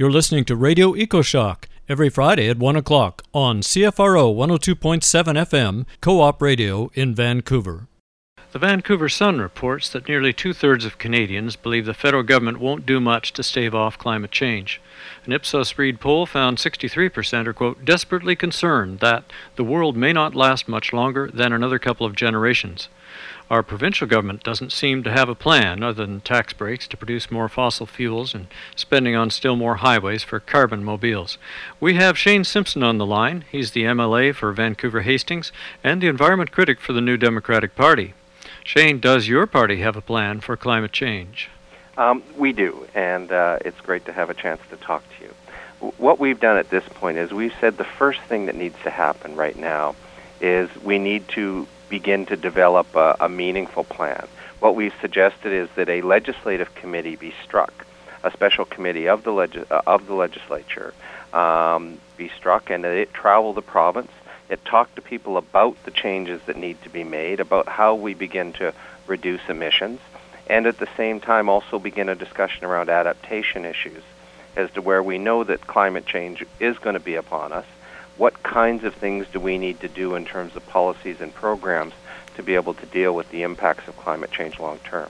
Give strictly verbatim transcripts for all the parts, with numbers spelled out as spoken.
You're listening to Radio EcoShock every Friday at one o'clock on C F R O one oh two point seven F M, Co-op Radio in Vancouver. The Vancouver Sun reports that nearly two-thirds of Canadians believe the federal government won't do much to stave off climate change. An Ipsos Reid poll found sixty-three percent are, quote, desperately concerned that the world may not last much longer than another couple of generations. Our provincial government doesn't seem to have a plan other than tax breaks to produce more fossil fuels and spending on still more highways for carbon mobiles. We have Shane Simpson on the line. He's the M L A for Vancouver Hastings and the environment critic for the New Democratic Party. Shane, does your party have a plan for climate change? Um, we do, and uh, it's great to have a chance to talk to you. W- what we've done at this point is we've said the first thing that needs to happen right now is we need to begin to develop a, a meaningful plan. What we've suggested is that a legislative committee be struck, a special committee of the leg- uh, of the legislature um, be struck, and that it travel the province. It talk to people about the changes that need to be made, about how we begin to reduce emissions, and at the same time also begin a discussion around adaptation issues as to where we know that climate change is going to be upon us. What kinds of things do we need to do in terms of policies and programs to be able to deal with the impacts of climate change long term?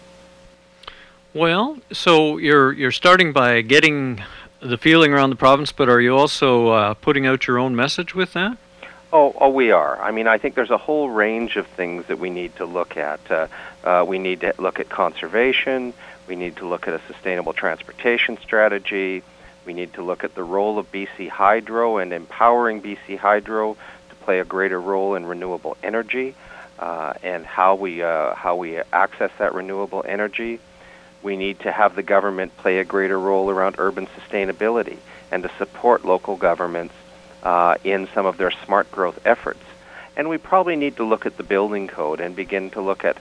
Well, so you're you're starting by getting the feeling around the province, but are you also uh, putting out your own message with that? Oh, oh, we are. I mean, I think there's a whole range of things that we need to look at. Uh, uh, we need to look at conservation. We need to look at a sustainable transportation strategy. We need to look at the role of B C Hydro and empowering B C Hydro to play a greater role in renewable energy uh, and how we uh, how we access that renewable energy. We need to have the government play a greater role around urban sustainability and to support local governments uh, in some of their smart growth efforts. And we probably need to look at the building code and begin to look at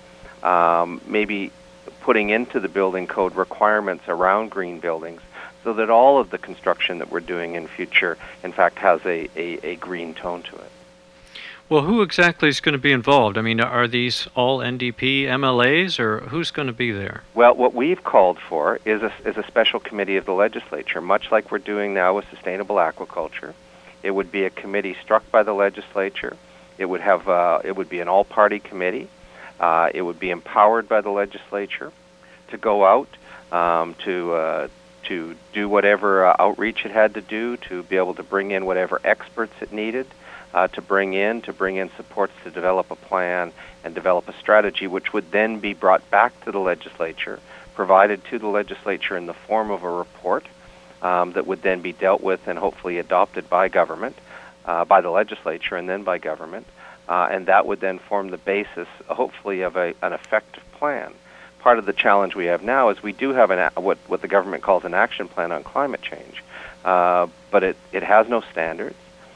um, maybe putting into the building code requirements around green buildings, so that all of the construction that we're doing in future, in fact, has a, a, a green tone to it. Well, who exactly is going to be involved? I mean, are these all N D P M L As, or who's going to be there? Well, what we've called for is a, is a special committee of the legislature, much like we're doing now with sustainable aquaculture. It would be a committee struck by the legislature. It would have uh, it would be an all-party committee. Uh, it would be empowered by the legislature to go out um, to uh, to do whatever uh, outreach it had to do, to be able to bring in whatever experts it needed uh, to bring in, to bring in supports to develop a plan and develop a strategy, which would then be brought back to the legislature, provided to the legislature in the form of a report um, that would then be dealt with and hopefully adopted by government, uh, by the legislature and then by government, uh, and that would then form the basis, hopefully, of a, an effective plan. Part of the challenge we have now is we do have an, what, what the government calls an action plan on climate change, uh, but it, it has no standards.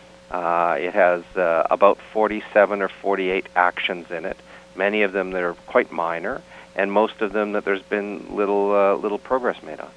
Uh, it has uh, about forty-seven or forty-eight actions in it, many of them that are quite minor, and most of them that there's been little, uh, little progress made on.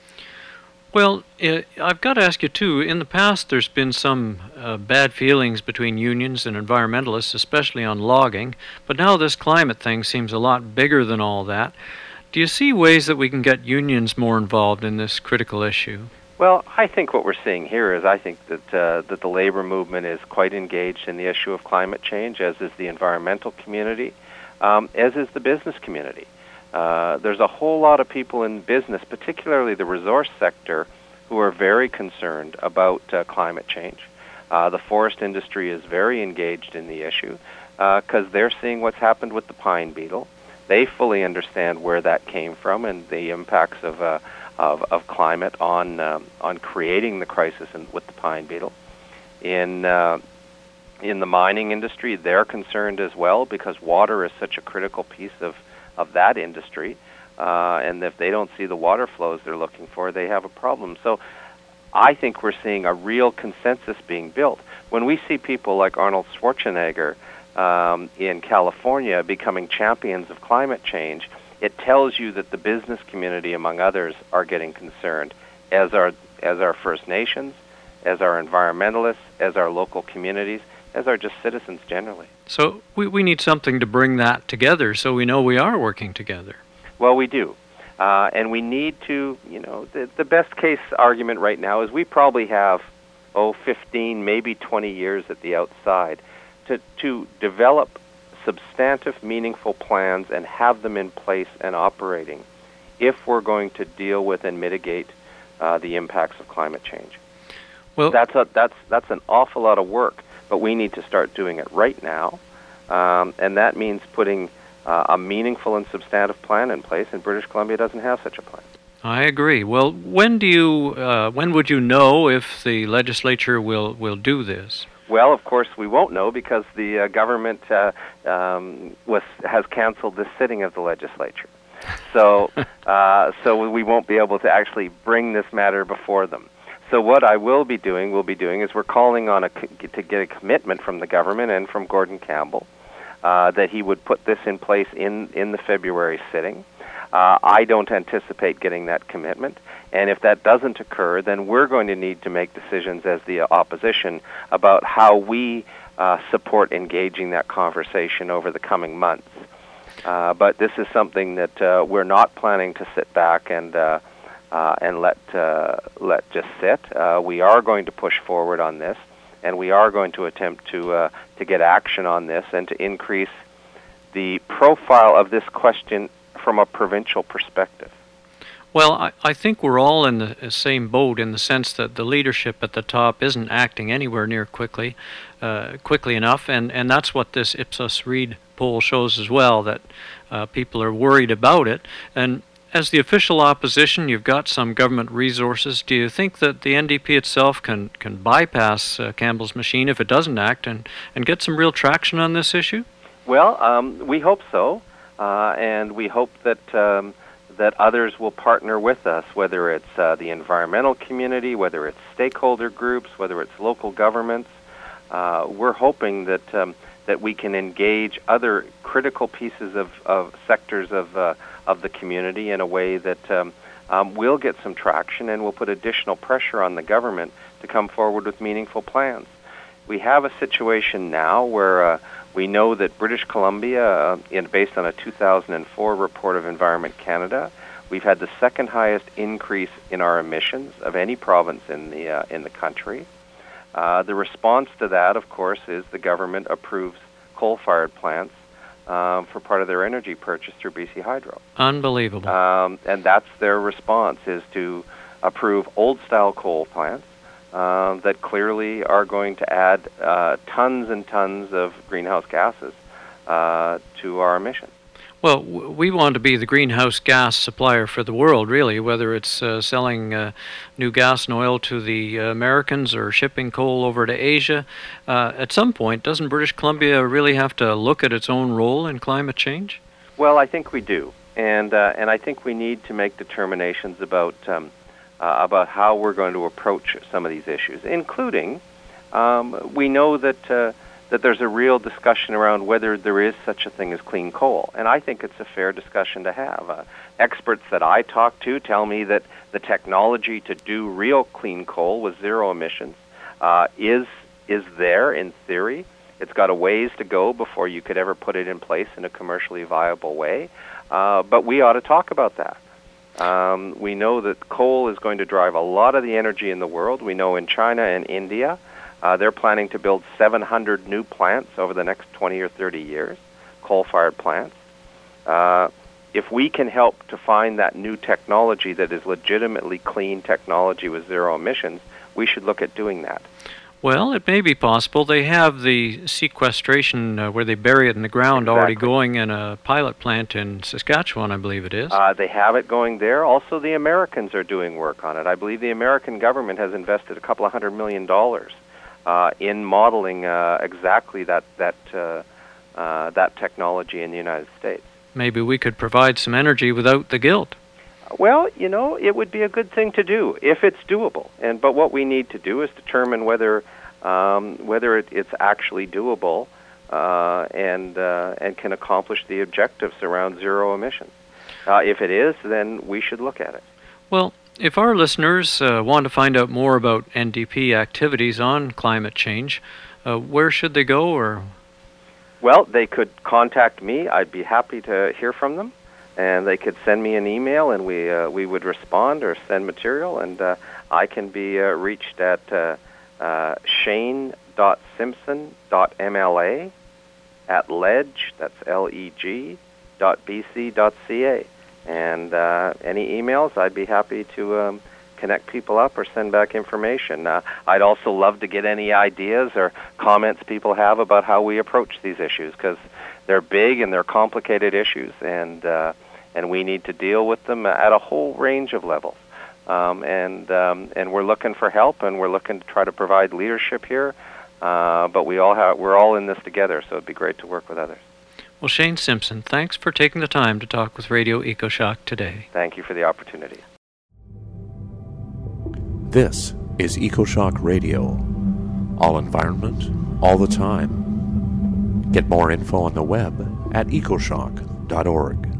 Well, uh, I've got to ask you, too, in the past there's been some uh, bad feelings between unions and environmentalists, especially on logging, but now this climate thing seems a lot bigger than all that. Do you see ways that we can get unions more involved in this critical issue? Well, I think what we're seeing here is I think that uh, that the labor movement is quite engaged in the issue of climate change, as is the environmental community, um, as is the business community. Uh, there's a whole lot of people in business, particularly the resource sector, who are very concerned about uh, climate change. Uh, the forest industry is very engaged in the issue because uh, they're seeing what's happened with the pine beetle. They fully understand where that came from and the impacts of uh, of, of climate on um, on creating the crisis in, with the pine beetle. In uh, in the mining industry, they're concerned as well because water is such a critical piece of of that industry, uh, and if they don't see the water flows they're looking for, they have a problem. So I think we're seeing a real consensus being built. When we see people like Arnold Schwarzenegger um, in California becoming champions of climate change, it tells you that the business community, among others, are getting concerned, as are, as our First Nations, as our environmentalists, as our local communities, as are just citizens generally. So we, we need something to bring that together so we know we are working together. Well, we do. Uh, and we need to, you know, the, the best case argument right now is we probably have, oh, fifteen, maybe twenty years at the outside to, to develop substantive, meaningful plans and have them in place and operating if we're going to deal with and mitigate uh, the impacts of climate change. Well, that's a, that's that's an awful lot of work, but we need to start doing it right now, um, and that means putting uh, a meaningful and substantive plan in place. And British Columbia doesn't have such a plan. I agree. Well, when do you uh, when would you know if the legislature will will do this? Well, of course, we won't know because the uh, government uh, um, was has canceled this sitting of the legislature. So, uh, so we won't be able to actually bring this matter before them. So what I will be doing, we'll be doing, is we're calling on a to get a commitment from the government and from Gordon Campbell uh, that he would put this in place in in the February sitting. Uh, I don't anticipate getting that commitment, and if that doesn't occur, then we're going to need to make decisions as the opposition about how we uh, support engaging that conversation over the coming months. Uh, but this is something that uh, we're not planning to sit back and uh, uh, and let uh, let just sit. Uh, we are going to push forward on this, and we are going to attempt to uh, to get action on this and to increase the profile of this question from a provincial perspective. Well, I, I think we're all in the same boat in the sense that the leadership at the top isn't acting anywhere near quickly, uh, quickly enough, and, and that's what this Ipsos Reid poll shows as well, that uh, people are worried about it. And as the official opposition, you've got some government resources. Do you think that the N D P itself can, can bypass uh, Campbell's machine if it doesn't act and, and get some real traction on this issue? Well, um, we hope so. Uh, and we hope that um, that others will partner with us, whether it's uh, the environmental community, whether it's stakeholder groups, whether it's local governments. Uh, we're hoping that um, that we can engage other critical pieces of, of sectors of uh, of the community in a way that um, um, will get some traction and will put additional pressure on the government to come forward with meaningful plans. We have a situation now where uh, we know that British Columbia, uh, in, based on a two thousand four report of Environment Canada, we've had the second highest increase in our emissions of any province in the uh, in the country. Uh, the response to that, of course, is the government approves coal-fired plants um, for part of their energy purchase through B C Hydro. Unbelievable. Um, and that's their response, is to approve old-style coal plants Uh, that clearly are going to add uh, tons and tons of greenhouse gases uh, to our emissions. Well, w- we want to be the greenhouse gas supplier for the world, really, whether it's uh, selling uh, new gas and oil to the uh, Americans or shipping coal over to Asia. Uh, at some point, doesn't British Columbia really have to look at its own role in climate change? Well, I think we do. And, uh, and I think we need to make determinations about um, Uh, about how we're going to approach some of these issues, including um, we know that uh, that there's a real discussion around whether there is such a thing as clean coal, and I think it's a fair discussion to have. Uh, experts that I talk to tell me that the technology to do real clean coal with zero emissions uh, is is there in theory. It's got a ways to go before you could ever put it in place in a commercially viable way, uh, but we ought to talk about that. Um, we know that coal is going to drive a lot of the energy in the world. We know in China and India, uh, they're planning to build seven hundred new plants over the next twenty or thirty years, coal-fired plants. Uh, if we can help to find that new technology that is legitimately clean technology with zero emissions, we should look at doing that. Well, it may be possible. They have the sequestration uh, where they bury it in the ground Exactly. already going in a pilot plant in Saskatchewan, I believe it is. Uh, they have it going there. Also, the Americans are doing work on it. I believe the American government has invested a couple of hundred million dollars uh, in modeling uh, exactly that that uh, uh, that technology in the United States. Maybe we could provide some energy without the guilt. Well, you know, it would be a good thing to do if it's doable. And but what we need to do is determine whether um, whether it, it's actually doable uh, and uh, and can accomplish the objectives around zero emissions. Uh, if it is, then we should look at it. Well, if our listeners uh, want to find out more about N D P activities on climate change, uh, where should they go? Or well, they could contact me. I'd be happy to hear from them. and they could send me an email, and we uh, we would respond or send material, and uh, I can be uh, reached at uh, uh, shane dot simpson dot m l a at ledge, that's L E G, dot b c dot c a. And uh, any emails, I'd be happy to um, connect people up or send back information. Uh, I'd also love to get any ideas or comments people have about how we approach these issues, because they're big and they're complicated issues, and uh, and we need to deal with them at a whole range of levels. Um, and um, and we're looking for help, and we're looking to try to provide leadership here. Uh, but we all have we're all in this together, so it'd be great to work with others. Well, Shane Simpson, thanks for taking the time to talk with Radio EcoShock today. Thank you for the opportunity. This is EcoShock Radio. All environment, all the time. Get more info on the web at ecoshock dot org.